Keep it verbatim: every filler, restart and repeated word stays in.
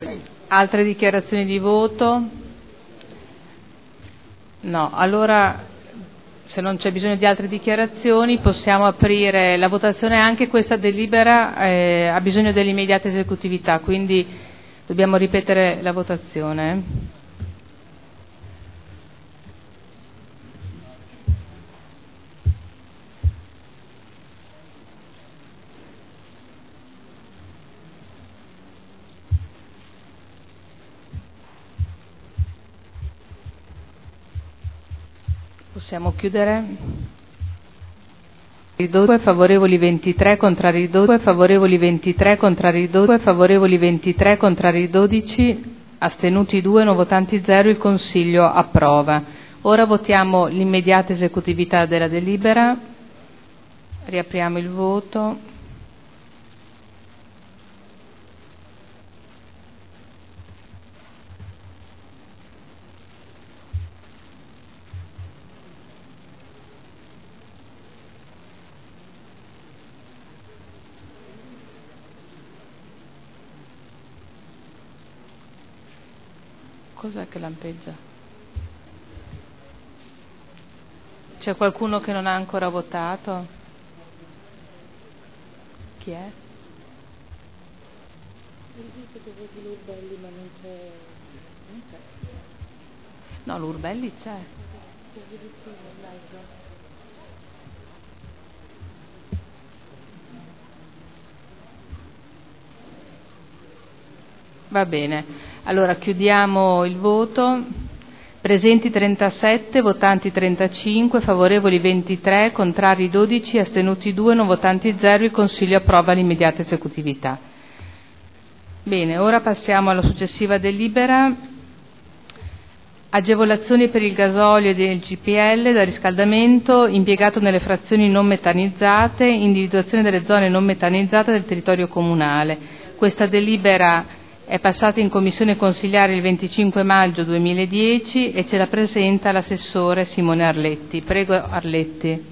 Altre dichiarazioni di voto? No, allora se non c'è bisogno di altre dichiarazioni possiamo aprire la votazione. Anche questa delibera eh, ha bisogno dell'immediata esecutività, quindi dobbiamo ripetere la votazione. Possiamo chiudere? due favorevoli ventitré, contrari due, favorevoli ventitré, contrari due, favorevoli ventitré, contrari dodici, astenuti due, non votanti zero. Il Consiglio approva. Ora votiamo l'immediata esecutività della delibera. Riapriamo il voto. Cos'è che lampeggia? C'è qualcuno che non ha ancora votato? Chi è? No, l'Urbelli c'è. Va bene, allora chiudiamo il voto. Presenti trentasette, votanti trentacinque, favorevoli ventitré, contrari dodici, astenuti due, non votanti zero. Il Consiglio approva l'immediata esecutività. Bene, ora passiamo alla successiva delibera. Agevolazioni per il gasolio e del G P L da riscaldamento impiegato nelle frazioni non metanizzate, individuazione delle zone non metanizzate del territorio comunale. Questa delibera è passata in commissione consiliare il venticinque maggio duemiladieci e ce la presenta l'assessore Simone Arletti. Prego Arletti.